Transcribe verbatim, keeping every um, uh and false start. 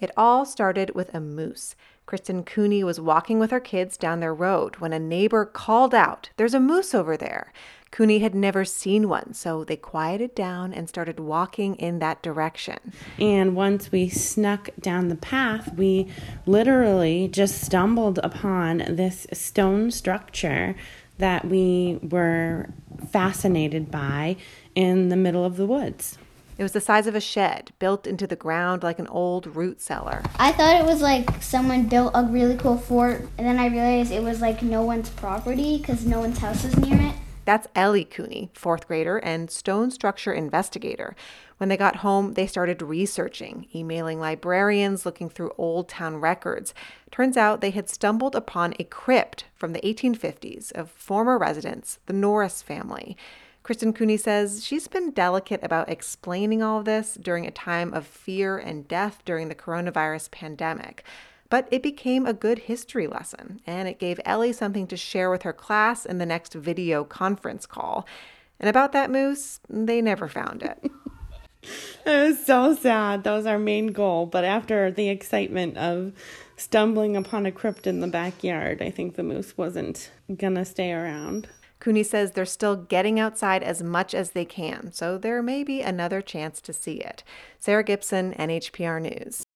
It all started with a moose. Kristen Cooney was walking with her kids down their road when a neighbor called out, "There's a moose over there." Cooney had never seen one, so they quieted down and started walking in that direction. And once we snuck down the path, we literally just stumbled upon this stone structure that we were fascinated by in the middle of the woods. It was the size of a shed, built into the ground like an old root cellar. I thought it was like someone built a really cool fort, and then I realized it was like no one's property because no one's house was near it. That's Ellie Cooney, fourth grader and stone structure investigator. When they got home, they started researching, emailing librarians, looking through old town records. Turns out they had stumbled upon a crypt from the eighteen fifties of former residents, the Norris family. Kristen Cooney says she's been delicate about explaining all of this during a time of fear and death during the coronavirus pandemic. But it became a good history lesson, and it gave Ellie something to share with her class in the next video conference call. And about that moose, they never found it. It was so sad. That was our main goal. But after the excitement of stumbling upon a crypt in the backyard, I think the moose wasn't going to stay around. Cooney says they're still getting outside as much as they can, so there may be another chance to see it. Sarah Gibson, N H P R News.